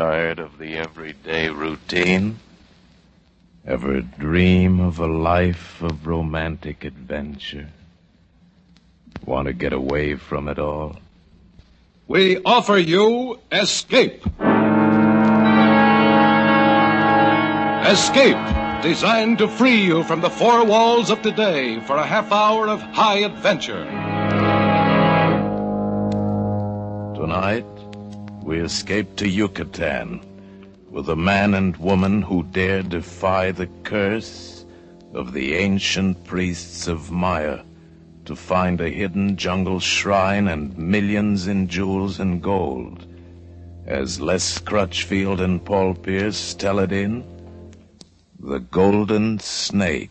tired of the everyday routine? Ever dream of a life of romantic adventure? Want to get away from it all? We offer you Escape. Escape, designed to free you from the four walls of today for a half hour of high adventure. Tonight, we escape to Yucatan with a man and woman who dare defy the curse of the ancient priests of Maya to find a hidden jungle shrine and millions in jewels and gold. As Les Crutchfield and Paul Pierce tell it in The Golden Snake.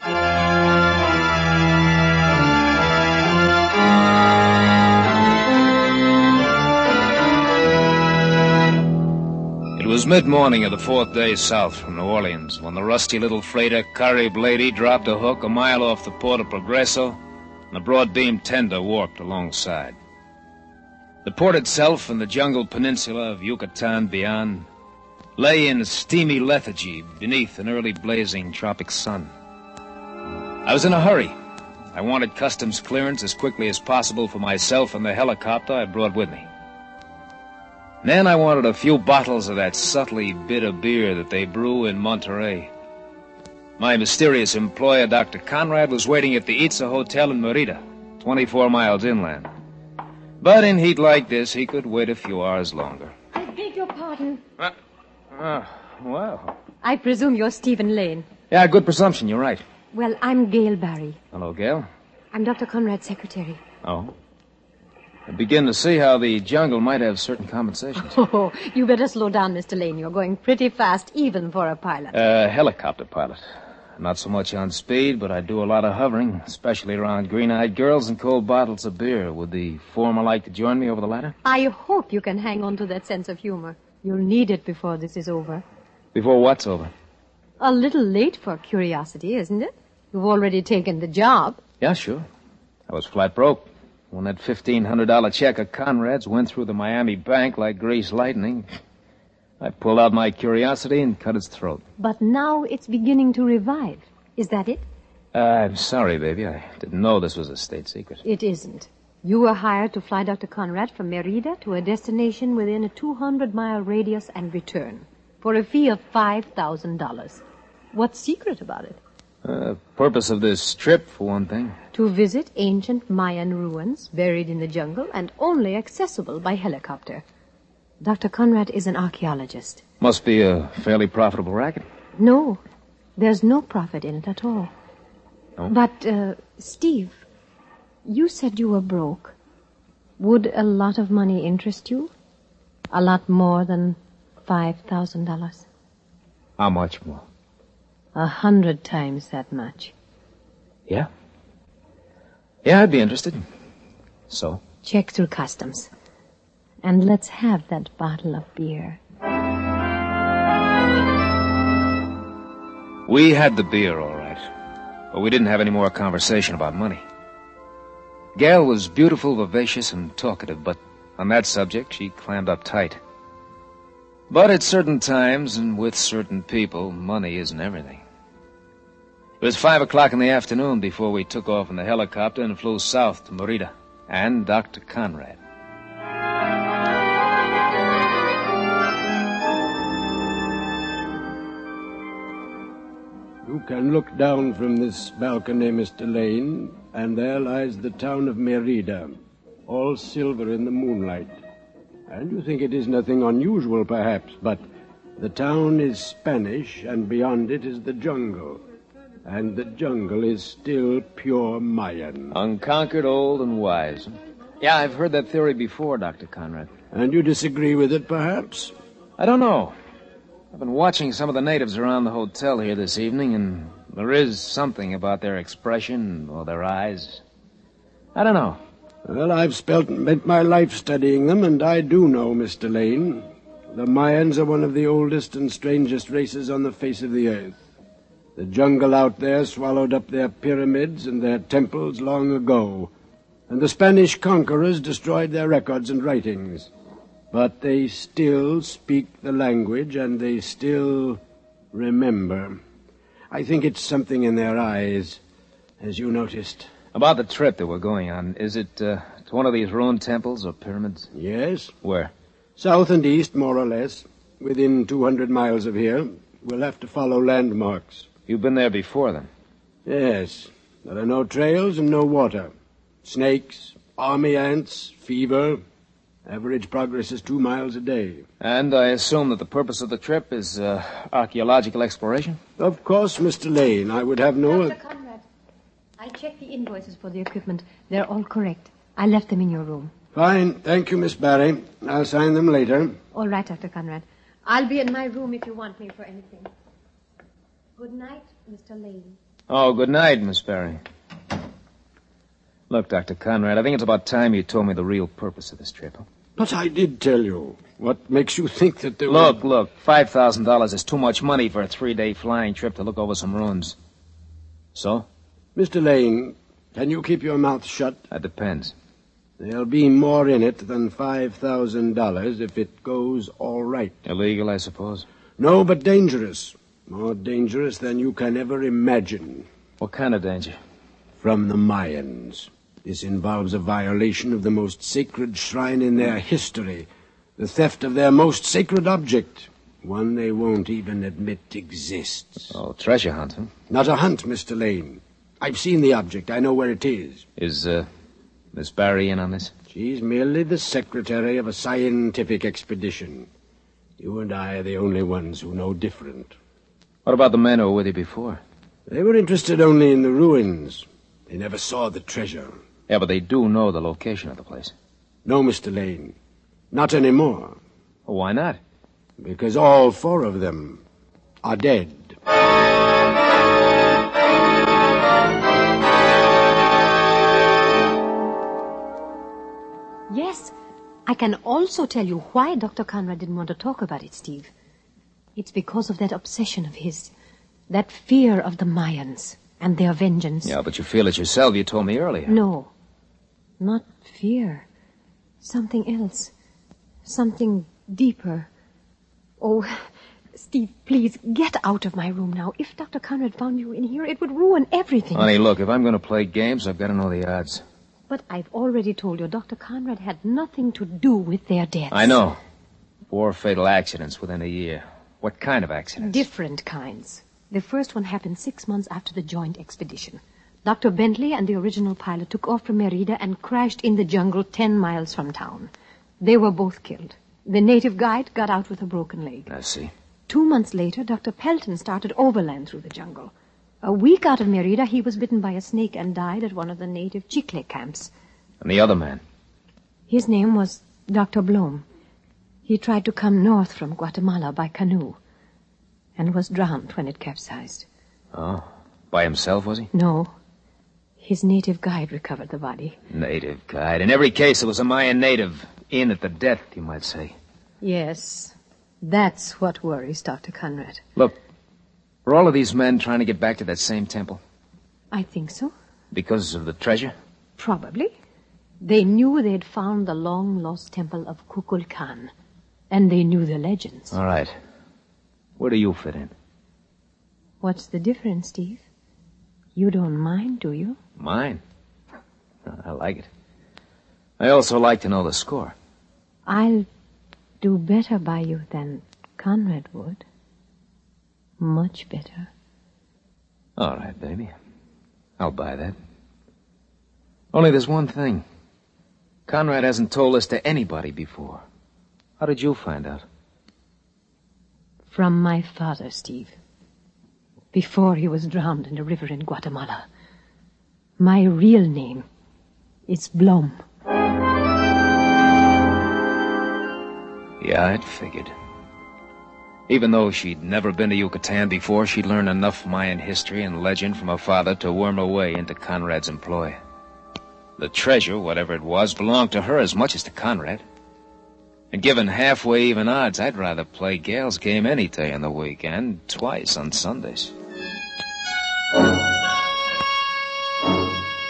It was mid-morning of the fourth day south from New Orleans when the rusty little freighter Carib Lady dropped a hook a mile off the port of Progreso and a broad-beam tender warped alongside. The port itself and the jungle peninsula of Yucatan beyond lay in steamy lethargy beneath an early blazing tropic sun. I was in a hurry. I wanted customs clearance as quickly as possible for myself and the helicopter I brought with me. Then I wanted a few bottles of that subtly bitter beer that they brew in Monterey. My mysterious employer, Dr. Conrad, was waiting at the Itza Hotel in Merida, 24 miles inland. But in heat like this, he could wait a few hours longer. I beg your pardon. Well. I presume you're Stephen Lane. Yeah, good presumption, you're right. Well, I'm Gail Barry. Hello, Gail. I'm Dr. Conrad's secretary. Oh. I begin to see how the jungle might have certain compensations. Oh, you better slow down, Mr. Lane. You're going pretty fast, even for a pilot. Helicopter pilot. Not so much on speed, but I do a lot of hovering, especially around green-eyed girls and cold bottles of beer. Would the former like to join me over the ladder? I hope you can hang on to that sense of humor. You'll need it before this is over. Before what's over? A little late for curiosity, isn't it? You've already taken the job. Yeah, sure. I was flat broke. When that $1,500 check of Conrad's went through the Miami bank like greased lightning, I pulled out my curiosity and cut its throat. But now it's beginning to revive. Is that it? I'm sorry, baby. I didn't know this was a state secret. It isn't. You were hired to fly Dr. Conrad from Merida to a destination within a 200-mile radius and return for a fee of $5,000. What's secret about it? Purpose of this trip, for one thing. To visit ancient Mayan ruins buried in the jungle and only accessible by helicopter. Dr. Conrad is an archaeologist. Must be a fairly profitable racket. No, there's no profit in it at all. No? But, Steve, you said you were broke. Would a lot of money interest you? A lot more than $5,000? How much more? 100 times that much. Yeah? Yeah, I'd be interested. So? Check through customs. And let's have that bottle of beer. We had the beer, all right. But we didn't have any more conversation about money. Gail was beautiful, vivacious, and talkative, but on that subject, she clammed up tight. But at certain times and with certain people, money isn't everything. It was 5 o'clock in the afternoon before we took off in the helicopter and flew south to Merida and Dr. Conrad. You can look down from this balcony, Mr. Lane, and there lies the town of Merida, all silver in the moonlight. And you think it is nothing unusual, perhaps, but the town is Spanish, and beyond it is the jungle. And the jungle is still pure Mayan. Unconquered, old, and wise. Yeah, I've heard that theory before, Dr. Conrad. And you disagree with it, perhaps? I don't know. I've been watching some of the natives around the hotel here this evening, and there is something about their expression or their eyes. I don't know. Well, I've spent my life studying them, and I do know, Mr. Lane. The Mayans are one of the oldest and strangest races on the face of the earth. The jungle out there swallowed up their pyramids and their temples long ago, and the Spanish conquerors destroyed their records and writings. But they still speak the language, and they still remember. I think it's something in their eyes, as you noticed. About the trip that we're going on, is it to one of these ruined temples or pyramids? Yes. Where? South and east, more or less. Within 200 miles of here. We'll have to follow landmarks. You've been there before, then? Yes. There are no trails and no water. Snakes, army ants, fever. Average progress is 2 miles a day. And I assume that the purpose of the trip is archaeological exploration? Of course, Mr. Lane. I would have no... Dr. Conrad, I checked the invoices for the equipment. They're all correct. I left them in your room. Fine. Thank you, Miss Barry. I'll sign them later. All right, Dr. Conrad. I'll be in my room if you want me for anything. Good night, Mr. Lane. Oh, good night, Miss Barry. Look, Dr. Conrad, I think it's about time you told me the real purpose of this trip. But I did tell you. What makes you think that there Look, $5,000 is too much money for a 3-day flying trip to look over some ruins. So? Mr. Lane, can you keep your mouth shut? That depends. There'll be more in it than $5,000 if it goes all right. Illegal, I suppose? No, but dangerous. More dangerous than you can ever imagine. What kind of danger? From the Mayans. This involves a violation of the most sacred shrine in their history. The theft of their most sacred object. One they won't even admit exists. Oh, treasure hunt, huh? Not a hunt, Mr. Lane. I've seen the object. I know where it is. Is, Miss Barry in on this? She's merely the secretary of a scientific expedition. You and I are the only ones who know different. What about the men who were with you before? They were interested only in the ruins. They never saw the treasure. Yeah, but they do know the location of the place. No, Mr. Lane. Not anymore. Well, why not? Because all 4 of them are dead. Yes, I can also tell you why Dr. Conrad didn't want to talk about it, Steve. It's because of that obsession of his, that fear of the Mayans and their vengeance. Yeah, but you feel it yourself. You told me earlier. No, not fear. Something else. Something deeper. Oh, Steve, please, get out of my room now. If Dr. Conrad found you in here, it would ruin everything. Honey, look, if I'm going to play games, I've got to know the odds. But I've already told you Dr. Conrad had nothing to do with their deaths. I know. 4 fatal accidents within a year. What kind of accidents? Different kinds. The first one happened 6 months after the joint expedition. Dr. Bentley and the original pilot took off from Merida and crashed in the jungle 10 miles from town. They were both killed. The native guide got out with a broken leg. I see. 2 months later, Dr. Pelton started overland through the jungle. A week out of Merida, he was bitten by a snake and died at one of the native Chicle camps. And the other man? His name was Dr. Blom. He tried to come north from Guatemala by canoe and was drowned when it capsized. Oh, by himself, was he? No. His native guide recovered the body. Native guide. In every case, it was a Mayan native. In at the death, you might say. Yes. That's what worries Dr. Conrad. Look, were all of these men trying to get back to that same temple? I think so. Because of the treasure? Probably. They knew they'd found the long-lost temple of Kukulkan, and they knew the legends. All right. Where do you fit in? What's the difference, Steve? You don't mind, do you? Mine? I like it. I also like to know the score. I'll do better by you than Conrad would. Much better. All right, baby. I'll buy that. Only there's one thing. Conrad hasn't told this to anybody before. How did you find out? From my father, Steve. Before he was drowned in a river in Guatemala. My real name is Blom. Yeah, I'd figured. Even though she'd never been to Yucatan before, she'd learned enough Mayan history and legend from her father to worm her way into Conrad's employ. The treasure, whatever it was, belonged to her as much as to Conrad. And given halfway even odds, I'd rather play Gail's game any day in the week, and twice on Sundays.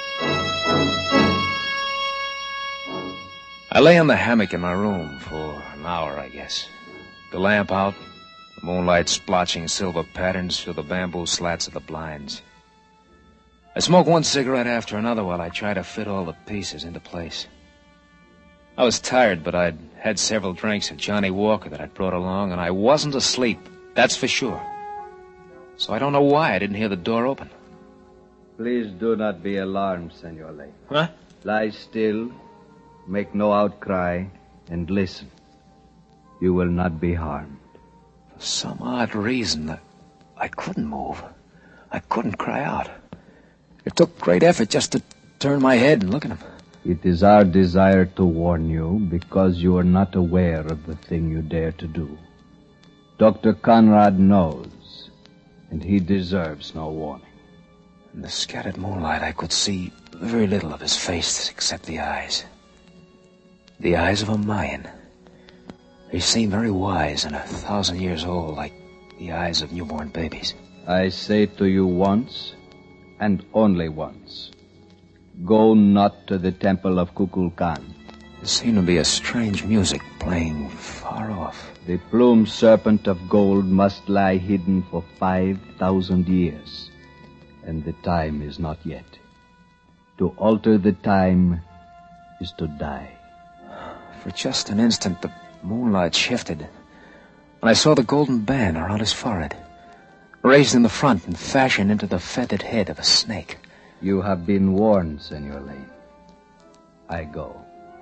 I lay on the hammock in my room for An hour, I guess. The lamp out, the moonlight splotching silver patterns through the bamboo slats of the blinds. I smoked one cigarette after another while I tried to fit all the pieces into place. I was tired, but I'd had several drinks of Johnny Walker that I'd brought along, and I wasn't asleep, that's for sure. So I don't know why I didn't hear the door open. Please do not be alarmed, Senor Lane. Huh? Lie still, make no outcry, and listen. You will not be harmed. For some odd reason, I couldn't move. I couldn't cry out. It took great effort just to turn my head and look at him. It is our desire to warn you because you are not aware of the thing you dare to do. Dr. Conrad knows, and he deserves no warning. In the scattered moonlight, I could see very little of his face except the eyes. The eyes of a Mayan. They seemed very wise and 1,000 years old, like the eyes of newborn babies. I say to you once, and only once, go not to the temple of Kukulkan. There seemed to be a strange music playing far off. The plumed serpent of gold must lie hidden for 5,000 years, and the time is not yet. To alter the time is to die. For just an instant, the moonlight shifted, and I saw the golden band around his forehead, raised in the front and fashioned into the feathered head of a snake. You have been warned, Senor Lane. I go.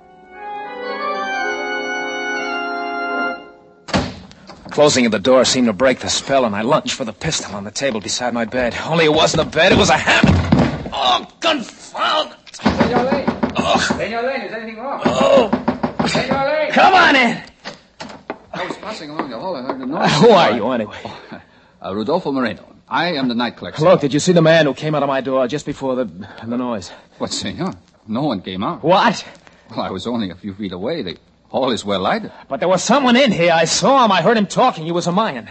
Closing of the door seemed to break the spell, and I lunged for the pistol on the table beside my bed. Only it wasn't a bed, it was a hammer. Oh, confound it. Senor Lane. Oh. Senor Lane, is anything wrong? Oh. Senor Lane. Come on in. I was passing along the hall. I heard a noise. Who are you, anyway? Rodolfo Moreno. I am the night clerk. Look, did you see the man who came out of my door just before the noise? What, senor? No one came out. What? Well, I was only a few feet away. The hall is well lighted. But there was someone in here. I saw him. I heard him talking. He was a Mayan.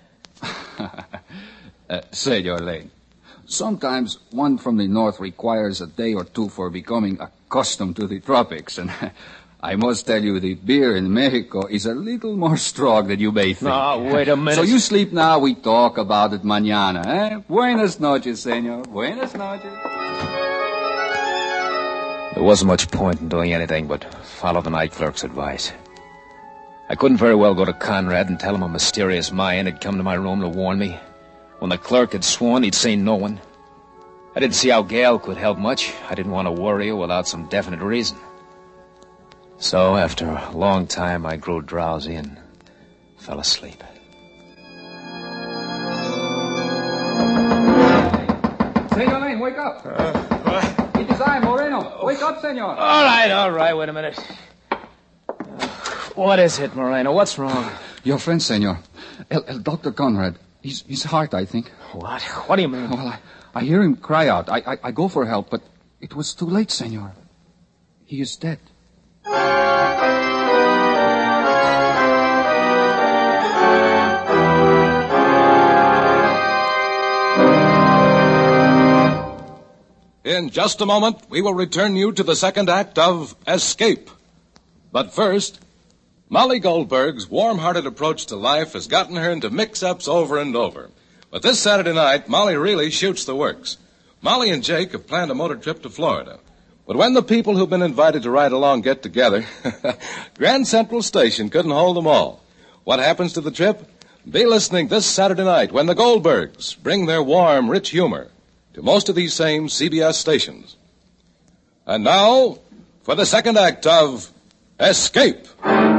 Senor Lane, sometimes one from the north requires a day or two for becoming accustomed to the tropics, and I must tell you, the beer in Mexico is a little more strong than you may think. No, wait a minute. So you sleep now, we talk about it mañana, eh? Buenas noches, senor. Buenas noches. There wasn't much point in doing anything but follow the night clerk's advice. I couldn't very well go to Conrad and tell him a mysterious Mayan had come to my room to warn me, when the clerk had sworn he'd seen no one. I didn't see how Gail could help much. I didn't want to worry her without some definite reason. So, after a long time, I grew drowsy and fell asleep. Senor Lane, wake up. What? It is I, Moreno. Wake up, senor. All right, wait a minute. What is it, Moreno? What's wrong? Your friend, senor. El Dr. Conrad. His heart, I think. What? What do you mean? Well, I hear him cry out. I go for help, but it was too late, senor. He is dead. In just a moment, we will return you to the second act of Escape. But first, Molly Goldberg's warm-hearted approach to life has gotten her into mix-ups over and over. But this Saturday night, Molly really shoots the works. Molly and Jake have planned a motor trip to Florida. But when the people who've been invited to ride along get together, Grand Central Station couldn't hold them all. What happens to the trip? Be listening this Saturday night when the Goldbergs bring their warm, rich humor to most of these same CBS stations. And now, for the second act of Escape.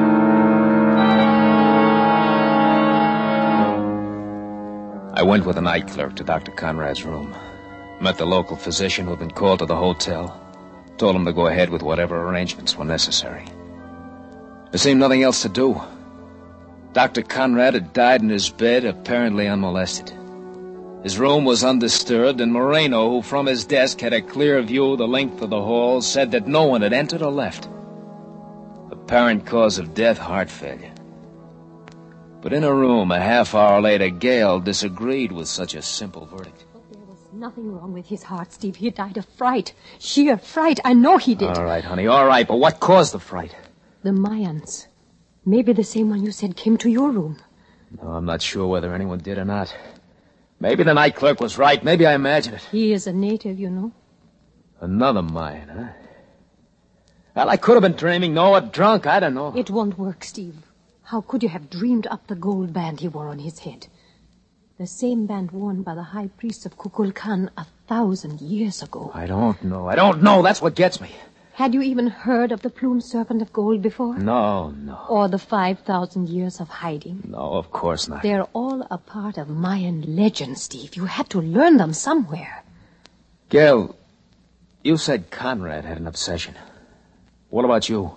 I went with the night clerk to Dr. Conrad's room. Met the local physician who had been called to the hotel. Told him to go ahead with whatever arrangements were necessary. There seemed nothing else to do. Dr. Conrad had died in his bed, apparently unmolested. His room was undisturbed, and Moreno, who from his desk had a clear view of the length of the hall, said that no one had entered or left. Apparent cause of death, heart failure. But in a room a half hour later, Gail disagreed with such a simple verdict. There was nothing wrong with his heart, Steve. He died of fright. Sheer fright. I know he did. All right, honey, all right. But what caused the fright? The Mayans. Maybe the same one you said came to your room. No, I'm not sure whether anyone did or not. Maybe the night clerk was right. Maybe I imagined it. He is a native, you know. Another Mayan, huh? Well, I could have been dreaming, or drunk. I don't know. It won't work, Steve. How could you have dreamed up the gold band he wore on his head? The same band worn by the high priest of Kukulkan 1,000 years ago. I don't know. That's what gets me. Had you even heard of the plumed serpent of gold before? No. Or the 5,000 years of hiding? No, of course not. They're all a part of Mayan legend, Steve. You had to learn them somewhere. Gail, you said Conrad had an obsession. What about you?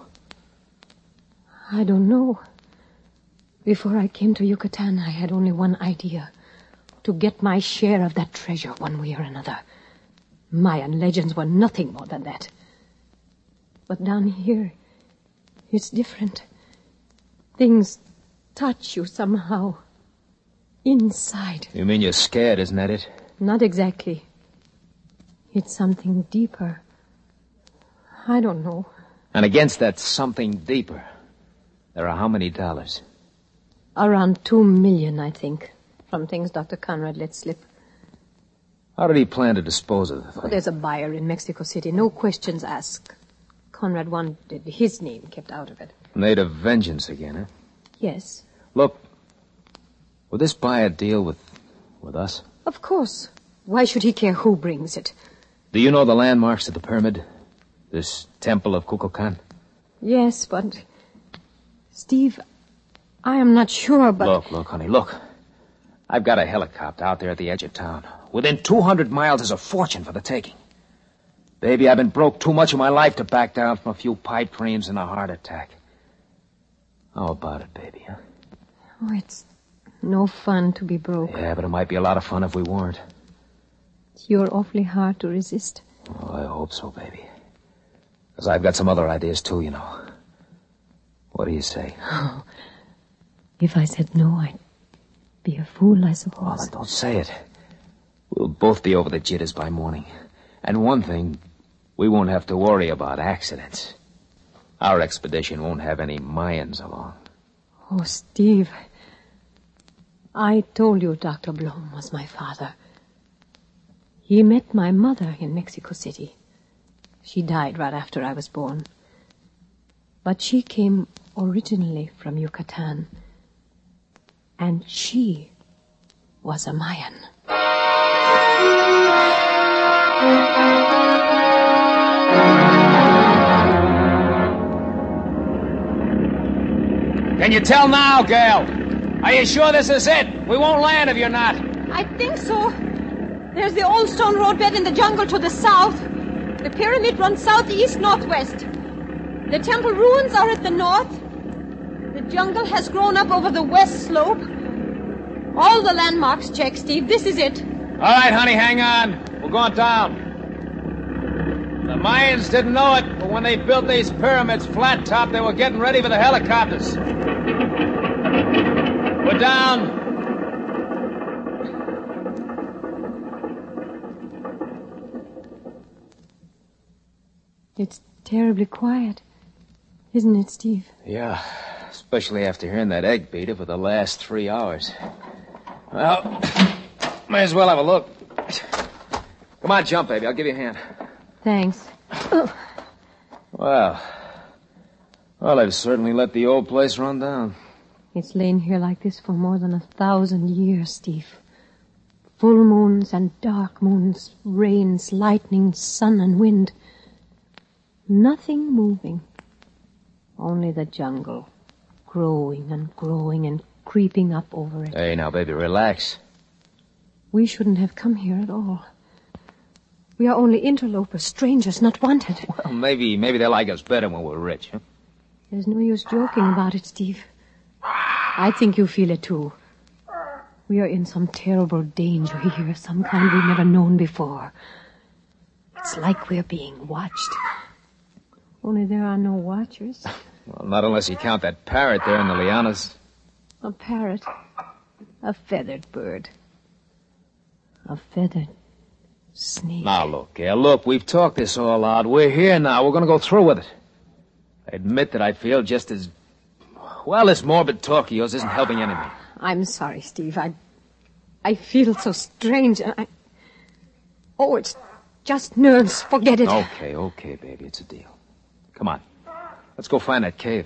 I don't know. Before I came to Yucatan, I had only one idea. To get my share of that treasure one way or another. Mayan legends were nothing more than that. But down here, it's different. Things touch you somehow. Inside. You mean you're scared, isn't that it? Not exactly. It's something deeper. I don't know. And against that something deeper, there are how many dollars? Around 2 million, I think, from things Dr. Conrad let slip. How did he plan to dispose of the thing? Oh, there's a buyer in Mexico City. No questions asked. Conrad wanted his name kept out of it. Native vengeance again, huh? Yes. Look, will this buyer deal with us? Of course. Why should he care who brings it? Do you know the landmarks of the pyramid? This temple of Kukulkan? Yes, but... Steve, I am not sure, but... Look, honey, look. I've got a helicopter out there at the edge of town. Within 200 miles is a fortune for the taking. Baby, I've been broke too much of my life to back down from a few pipe dreams and a heart attack. How about it, baby, huh? Oh, it's no fun to be broke. Yeah, but it might be a lot of fun if we weren't. You're awfully hard to resist. Oh, I hope so, baby. Because I've got some other ideas, too, you know. What do you say? Oh, if I said no, I'd be a fool, I suppose. Oh, don't say it. We'll both be over the jitters by morning. And one thing, we won't have to worry about accidents. Our expedition won't have any Mayans along. Oh, Steve, I told you Dr. Blom was my father. He met my mother in Mexico City. She died right after I was born. But she came originally from Yucatan. And she was a Mayan. Can you tell now, Gail? Are you sure this is it? We won't land if you're not. I think so. There's the old stone roadbed in the jungle to the south. The pyramid runs southeast-northwest. The temple ruins are at the north. The jungle has grown up over the west slope. All the landmarks check, Steve. This is it. All right, honey, hang on. We're going down. The Mayans didn't know it, but when they built these pyramids flat top, they were getting ready for the helicopters. We're down. It's terribly quiet, isn't it, Steve? Yeah, especially after hearing that egg beater for the last 3 hours. Well, may as well have a look. Come on, jump, baby. I'll give you a hand. Thanks. Well, they've certainly let the old place run down. It's lain here like this for more than 1,000 years, Steve. Full moons and dark moons, rains, lightning, sun and wind. Nothing moving. Only the jungle, growing and growing and creeping up over it. Hey, now, baby, relax. We shouldn't have come here at all. We are only interlopers, strangers, not wanted. Well, maybe they like us better when we're rich, huh? There's no use joking about it, Steve. I think you feel it, too. We are in some terrible danger here, some kind we've never known before. It's like we're being watched. Only there are no watchers. Well, not unless you count that parrot there in the lianas. A parrot. A feathered bird. A feathered snake. Now, look, Gail, look, we've talked this all out. We're here now. We're going to go through with it. I admit that I feel just as... Well, this morbid talk of yours isn't helping anything. I'm sorry, Steve. I feel so strange. Oh, it's just nerves. Forget it. Okay, baby. It's a deal. Come on. Let's go find that cave.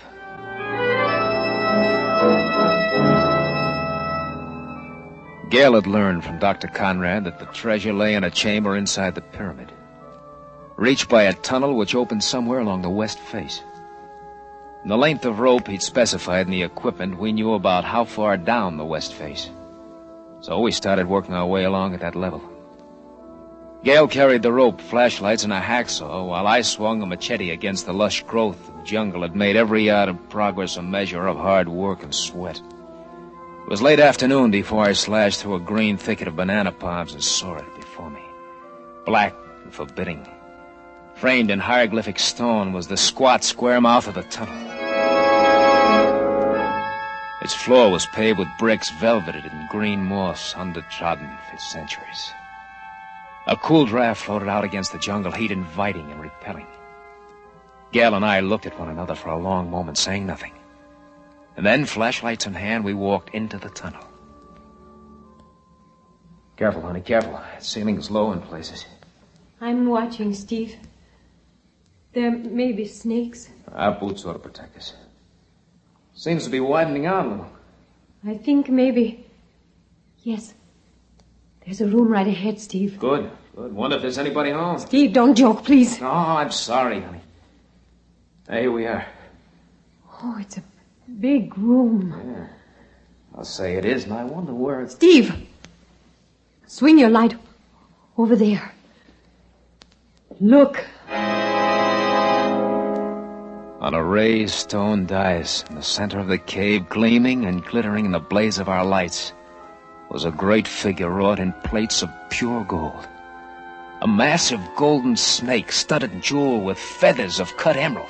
Gail had learned from Dr. Conrad that the treasure lay in a chamber inside the pyramid, reached by a tunnel which opened somewhere along the west face. And the length of rope he'd specified in the equipment, we knew about how far down the west face. So we started working our way along at that level. Gail carried the rope, flashlights, and a hacksaw, while I swung a machete against the lush growth of jungle that made every yard of progress a measure of hard work and sweat. It was late afternoon before I slashed through a green thicket of banana palms and saw it before me. Black and forbidding. Framed in hieroglyphic stone was the squat, square mouth of the tunnel. Its floor was paved with bricks velveted in green moss, undertrodden for centuries. A cool draft floated out against the jungle heat, inviting and repelling. Gail and I looked at one another for a long moment, saying nothing. And then, flashlights in hand, we walked into the tunnel. Careful, honey, careful. The ceiling's low in places. I'm watching, Steve. There may be snakes. Our boots ought to protect us. Seems to be widening out a little. I think maybe... Yes. There's a room right ahead, Steve. Good. Wonder if there's anybody home. Steve, don't joke, please. No, I'm sorry, honey. Hey, here we are. Oh, it's a big room. Yeah. I'll say it is, and I wonder where it's... Steve! Swing your light over there. Look. On a raised stone dais in the center of the cave, gleaming and glittering in the blaze of our lights, was a great figure wrought in plates of pure gold. A massive golden snake, studded and jeweled with feathers of cut emerald.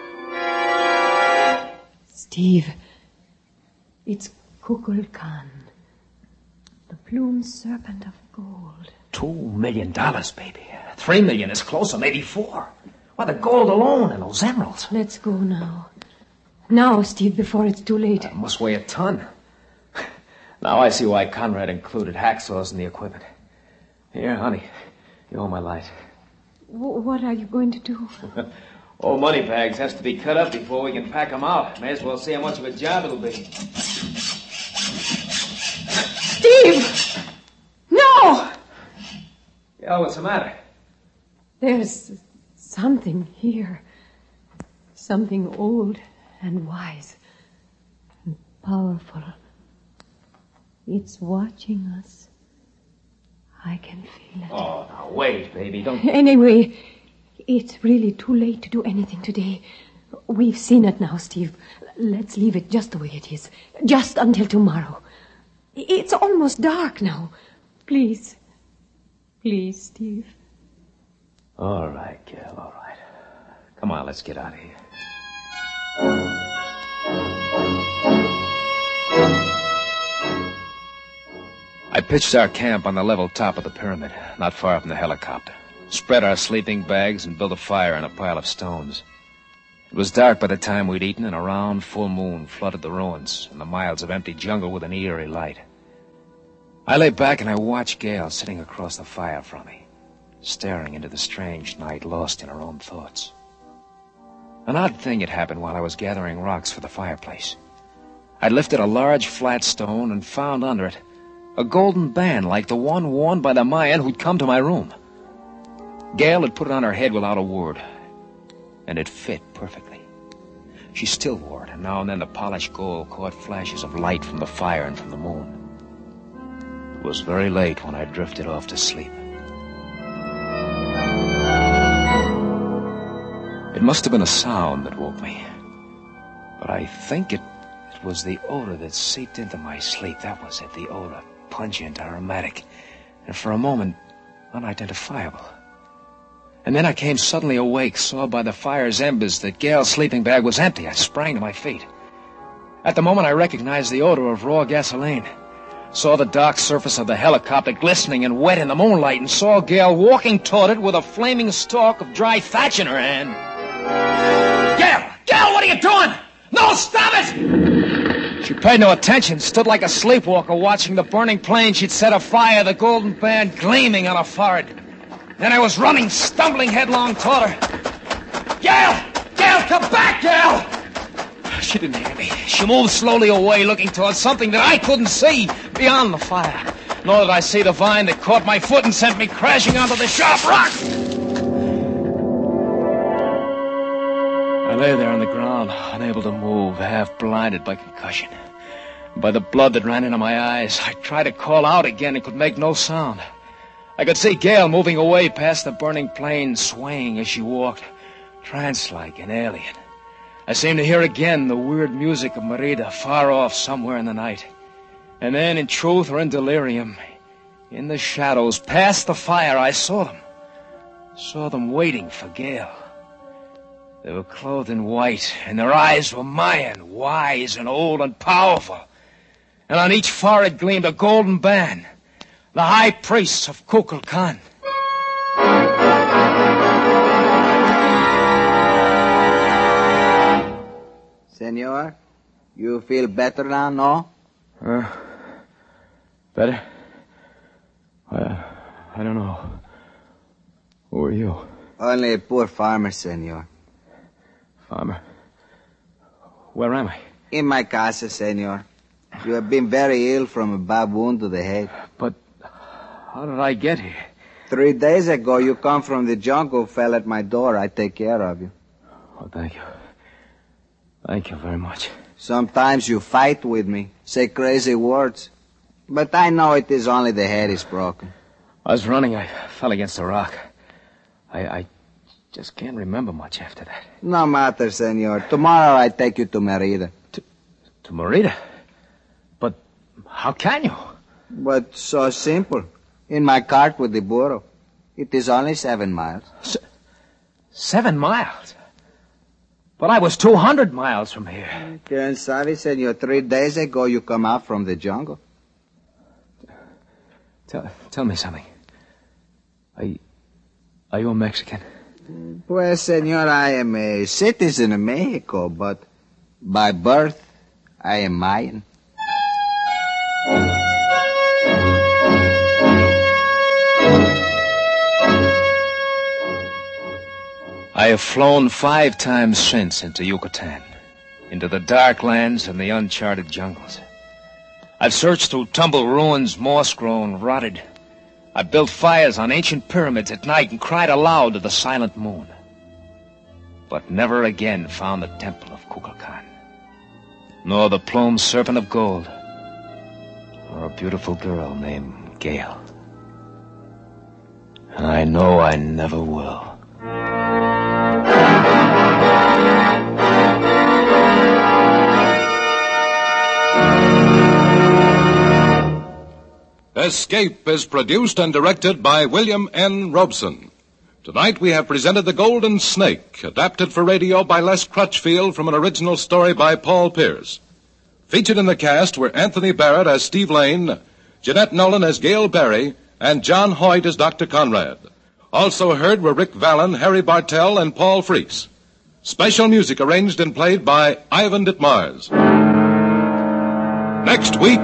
Steve, it's Kukulkan, the plumed serpent of gold. $2 million, baby. $3 million is closer, maybe $4 million. Why, the gold alone and those emeralds. Let's go now. Now, Steve, before it's too late. That must weigh a ton. Now I see why Conrad included hacksaws in the equipment. Here, honey, you owe my light. What are you going to do? Old money bags has to be cut up before we can pack them out. May as well see how much of a job it'll be. Steve! No! Yeah, what's the matter? There's something here. Something old and wise and powerful. It's watching us. I can feel it. Oh, now wait, baby. Don't... Anyway, it's really too late to do anything today. We've seen it now, Steve. Let's leave it just the way it is. Just until tomorrow. It's almost dark now. Please. Please, Steve. All right, Gail, all right. Come on, let's get out of here. I pitched our camp on the level top of the pyramid, not far from the helicopter. Spread our sleeping bags and built a fire in a pile of stones. It was dark by the time we'd eaten, and a round full moon flooded the ruins and the miles of empty jungle with an eerie light. I lay back and I watched Gail sitting across the fire from me, staring into the strange night, lost in her own thoughts. An odd thing had happened while I was gathering rocks for the fireplace. I'd lifted a large flat stone and found under it a golden band like the one worn by the Mayan who'd come to my room. Gail had put it on her head without a word, and it fit perfectly. She still wore it, and now and then the polished gold caught flashes of light from the fire and from the moon. It was very late when I drifted off to sleep. It must have been a sound that woke me, but I think it was the odor that seeped into my sleep. That was it, the odor. Pungent, aromatic, and for a moment, unidentifiable. And then I came suddenly awake, saw by the fire's embers that Gail's sleeping bag was empty. I sprang to my feet. At the moment, I recognized the odor of raw gasoline. Saw the dark surface of the helicopter glistening and wet in the moonlight, and saw Gail walking toward it with a flaming stalk of dry thatch in her hand. Gail! Gail, what are you doing? No, stop it! She paid no attention, stood like a sleepwalker watching the burning plane she'd set afire, the golden band gleaming on her forehead. Then I was running, stumbling headlong toward her. Gail! Gail, come back, Gail! She didn't hear me. She moved slowly away, looking towards something that I couldn't see beyond the fire. Nor did I see the vine that caught my foot and sent me crashing onto the sharp rock. I lay there on the ground, unable to move, half blinded by concussion. By the blood that ran into my eyes, I tried to call out again and could make no sound. I could see Gail moving away past the burning plane, swaying as she walked, trance-like an alien. I seemed to hear again the weird music of Merida far off somewhere in the night. And then, in truth or in delirium, in the shadows, past the fire, I saw them. Saw them waiting for Gail. They were clothed in white, and their eyes were Mayan, wise and old and powerful. And on each forehead gleamed a golden band, the high priests of Kukulkan. Senor, you feel better now, no? Better? I don't know. Who are you? Only a poor farmer, senor. Farmer? Where am I? In my casa, senor. You have been very ill from a bad wound to the head. But how did I get here? 3 days ago, you come from the jungle, fell at my door. I take care of you. Oh, thank you. Thank you very much. Sometimes you fight with me, say crazy words. But I know it is only the head is broken. I was running. I fell against a rock. I just can't remember much after that. No matter, senor. Tomorrow I take you to Merida. To Merida? But how can you? But so simple. In my cart with the burro. It is only 7 miles. 7 miles? But I was 200 miles from here. Quién sabe, senor. 3 days ago you come out from the jungle. Tell me something. Are you a Mexican? Pues, senor, I am a citizen of Mexico, but by birth, I am Mayan. I have flown 5 times since into Yucatan, into the dark lands and the uncharted jungles. I've searched through tumbled ruins, moss-grown, rotted. I've built fires on ancient pyramids at night and cried aloud to the silent moon. But never again found the temple of Kukulkan, nor the plumed serpent of gold, nor a beautiful girl named Gail. And I know I never will. Escape is produced and directed by William N. Robson. Tonight we have presented The Golden Snake, adapted for radio by Les Crutchfield from an original story by Paul Pierce. Featured in the cast were Anthony Barrett as Steve Lane, Jeanette Nolan as Gail Barry, and John Hoyt as Dr. Conrad. Also heard were Rick Vallon, Harry Bartell, and Paul Freese. Special music arranged and played by Ivan Ditmars. Next week...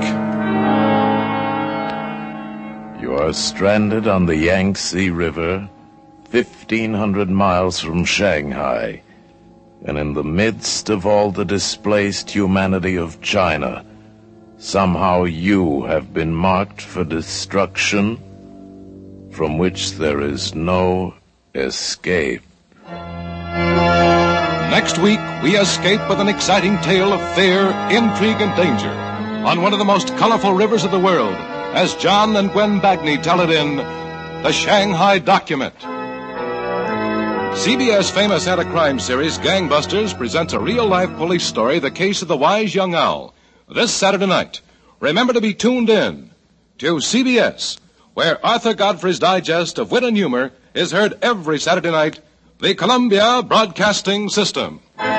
You are stranded on the Yangtze River, 1,500 miles from Shanghai, and in the midst of all the displaced humanity of China, somehow you have been marked for destruction from which there is no escape. Next week, we escape with an exciting tale of fear, intrigue, and danger on one of the most colorful rivers of the world, as John and Gwen Bagni tell it in The Shanghai Document. CBS famous anti-crime series Gangbusters presents a real-life police story, The Case of the Wise Young Owl, this Saturday night. Remember to be tuned in to CBS, where Arthur Godfrey's digest of wit and humor is heard every Saturday night, the Columbia Broadcasting System.